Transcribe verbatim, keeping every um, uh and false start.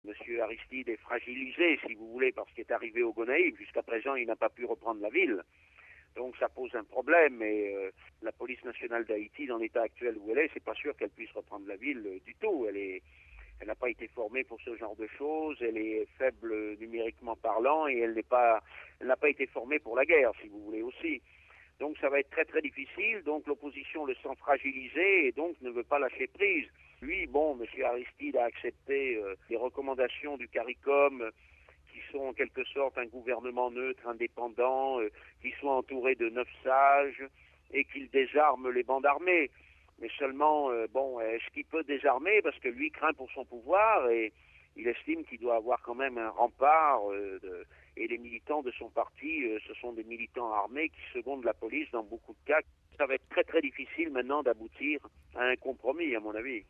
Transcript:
M. Aristide est fragilisé, si vous voulez, par ce qui est arrivé au Gonaïves. Jusqu'à présent, il n'a pas pu reprendre la ville. Donc ça pose un problème et euh, la police nationale d'Haïti, dans l'état actuel où elle est, c'est pas sûr qu'elle puisse reprendre la ville euh, du tout. Elle est, elle n'a pas été formée pour ce genre de choses, elle est faible numériquement parlant et elle n'est pas, elle n'a pas été formée pour la guerre, si vous voulez aussi. Donc ça va être très très difficile, donc l'opposition le sent fragilisé et donc ne veut pas lâcher prise. Lui, bon, M. Aristide a accepté euh, les recommandations du CARICOM, euh, qui sont en quelque sorte un gouvernement neutre, indépendant, euh, qui soit entouré de neuf sages et qu'il désarme les bandes armées. Mais seulement, euh, bon, est-ce qu'il peut désarmer? Parce que lui craint pour son pouvoir et il estime qu'il doit avoir quand même un rempart euh, de, et les militants de son parti, euh, ce sont des militants armés qui secondent la police dans beaucoup de cas. Ça va être très très difficile maintenant d'aboutir à un compromis, à mon avis.